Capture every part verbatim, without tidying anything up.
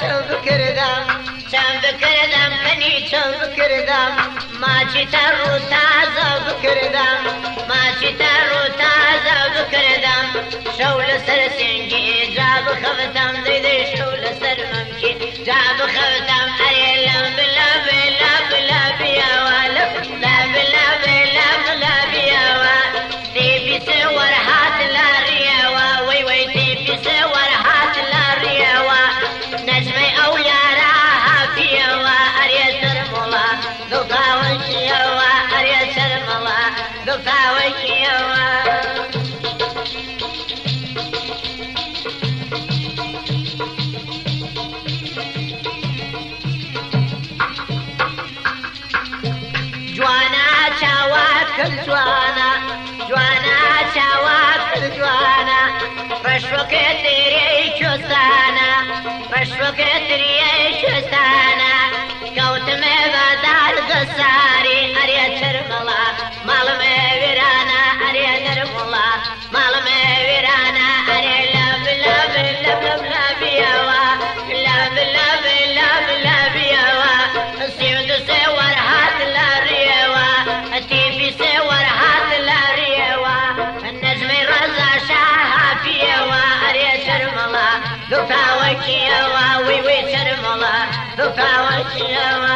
چەند بکردم چەند بکردم کەنی چەند بکردم ماچی تەڕ و تازە بکردم ماچی تەڕ و تازە بکردم شەو لەسەر سنگی جا بخەوتم دەیدەی شەو لەسەر مەمکی جا بخەوتم ئەرێ لەم لەب لەب لەبیەوە لەب لەب لەب لەب لەبیەوە تێبیسە وەرهات لە ڕیەوە وەی وەی تێبیسە وەرهات لە ڕیەوە نەجمەی ئەو یارە هاتیەوە ئەرێ سەرمەڵە دڵتاوەکیەوە ئەرێ سەرمەڵە دڵتاوەکیەوە جوانا چاوات کرد جوانا جوانا چاوات کرد جوانا ڕەشوەکە تێرەی کوێستانە ڕەشوەکە تریەی کوێستانە کەوتمێ بەدار دەساری ئەرێ چرمەڵە ماڵمێ وێرانە ئەرێ نەرمەڵە ماڵمێ وێرانە ئەرێ لەب لەب لەب لەب لەبیەوە لەب لەب لەب لەبیەوە سی و دو سێ وەرهات لە ڕیەوە تیپی سێ وەرهات لە ڕیەوە نەجمەی ڕەزا شاه هاتیەوە ئەرێ چرمەڵە دڵتاوەکیەوە وی وی چرمەڵە دڵتاوەکیەوە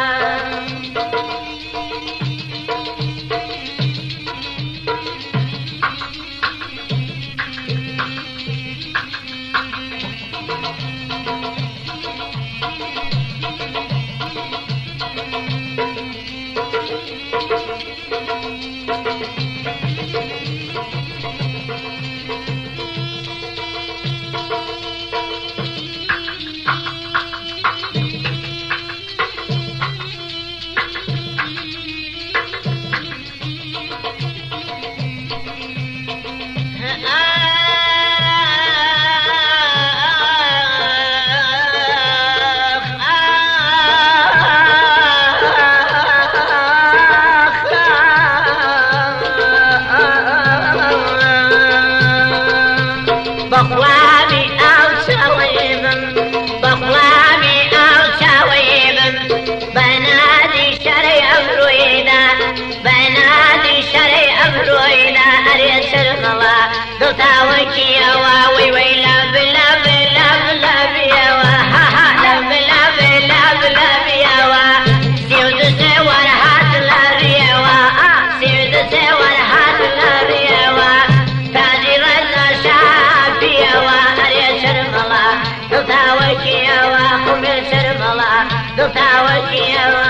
بەخڵامی ئاو چاوەیبم بەخڵامی ئاو چاوەیبم بەنادی شەرەی ئەمروویدا بەنادی شەرەی ئەمروویدا ئەرێ چرمەڵە دڵتاوەکیەوە وەی وەی لەب لەب لەب لەبیەوە هاها لەب لەب لەب لەبیەوە سی و دو سێ وەرهات لە ڕیەوە سی و دو سێ وەرهات لە ڕیەوە تاجی ڕەزا شابیەوە ئەرێ چرمەڵە دڵتاوەکیەوە خومێ چرمەڵە دڵتاوەکیەوە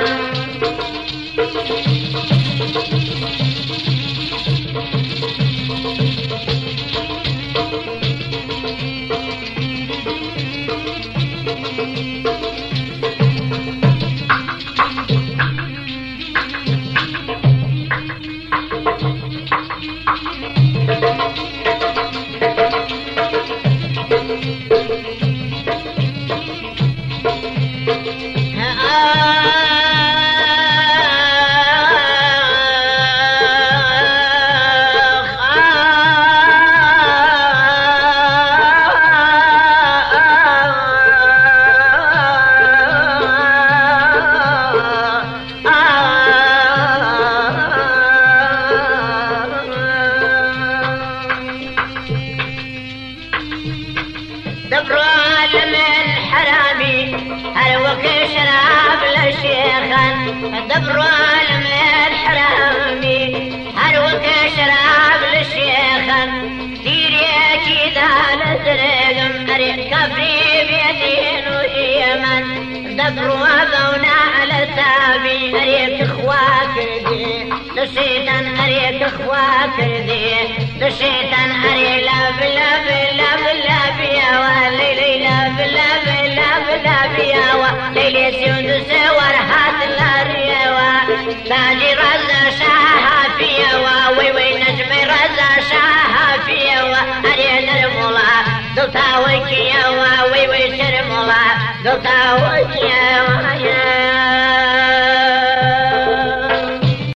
دبروا من حرامي هل وكي شراب لشيخا دبروا من حرامي هل وكي شراب لشيخا ديريكي دال درقم أريد كفري بيدين ويمن دبروا ذونا على سابي أريد اخواك ردي لشيطان أريد اخواك ردي لشيطان أريد لاب لاب لاب لاب يا وليلي لاب لاب لاب لاب يا وليلي سندس ورهات الاريوا تاجي رزا شاها فيوا وي وي نجمي رزا شاها فيوا أريد المولا دلتاوكي يا وي وي شرمولا دلتاوكي يا